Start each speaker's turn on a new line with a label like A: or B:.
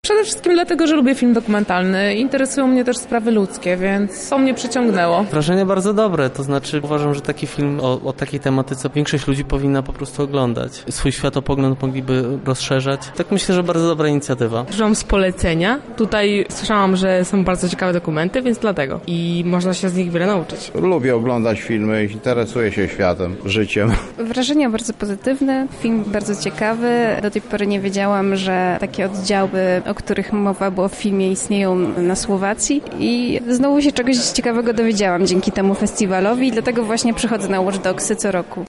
A: Przede wszystkim dlatego, że lubię film dokumentalny. Interesują mnie też sprawy ludzkie, więc to mnie przyciągnęło.
B: Wrażenie bardzo dobre, to znaczy uważam, że taki film o takiej tematyce większość ludzi powinna po prostu oglądać. Swój światopogląd mogliby rozszerzać. Tak myślę, że bardzo dobra inicjatywa.
C: Użyłam z polecenia. Tutaj słyszałam, że są bardzo ciekawe dokumenty, więc dlatego. I można się z nich wiele nauczyć.
D: Lubię oglądać filmy, interesuję się światem, życiem.
E: Wrażenia bardzo pozytywne, film bardzo ciekawy. Do tej pory nie wiedziałam, że takie oddziały, o których mowa była w filmie, istnieją na Słowacji i znowu się czegoś ciekawego dowiedziałam dzięki temu festiwalowi i dlatego właśnie przychodzę na Watch Dogsy co roku.